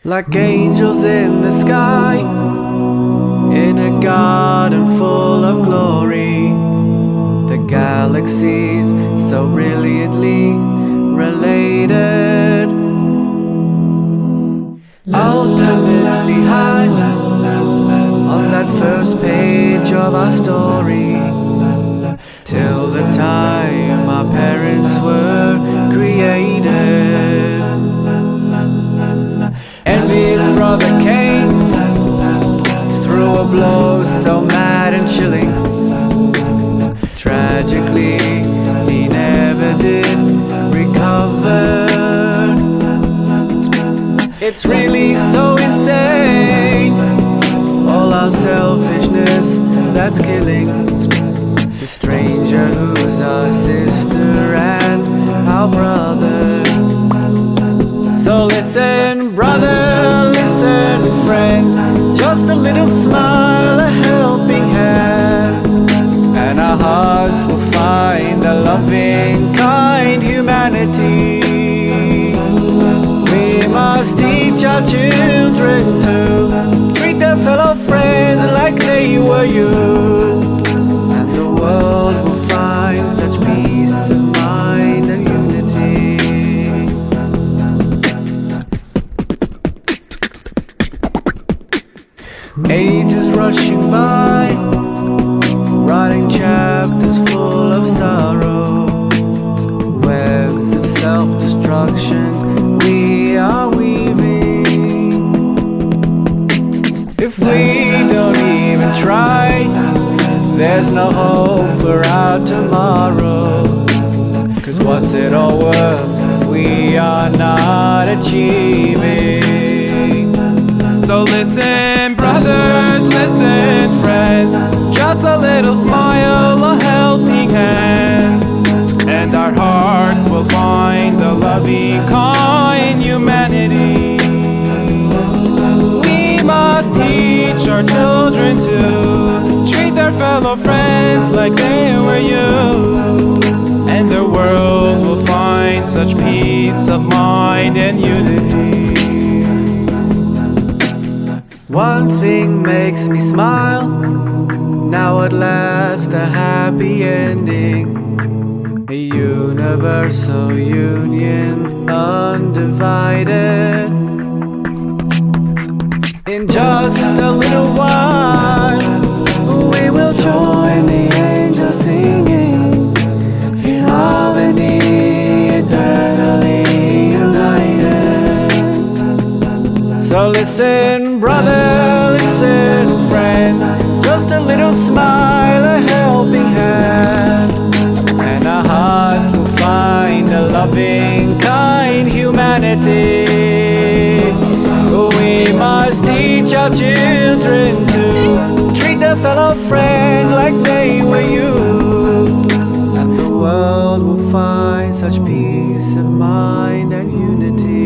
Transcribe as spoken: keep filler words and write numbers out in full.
Like angels in the sky, in a garden full of glory, the galaxies so brilliantly related, ultimately high on that first page of our story, till the time our parents were created. Envy's brother Cain threw a blow so mad and chilling. Tragically, he never did recover. It's really so insane, all our selfishness that's killing the stranger who's our sister and our brother. So listen, brother, listen, friends, just a little smile, a helping hand, and our hearts will find a loving, kind humanity. We must teach our children to treat their fellow friends like they were you, and the world will find such peace of mind and unity. Ages rushing by, writing chapters full of sorrow, webs of self-destruction we are weaving. If we don't even try, there's no hope for our tomorrow. 'Cause what's it all worth if we are not achieving? So listen, brothers, listen, friends, just a little smile, a helping hand, and our hearts will find a loving, kind humanity. We must teach our children to treat their fellow friends like they were you, and the world will find such peace of mind and unity. One thing makes me smile, now at last a happy ending, a universal union undivided. In just a little while, we will join the angels singing in harmony, eternally united. So listen, brother, listen, friend, just a little smile, a helping hand, and our hearts will find a loving, kind humanity. We must teach our children to treat their fellow friend like they were you, and the world will find such peace of mind and unity.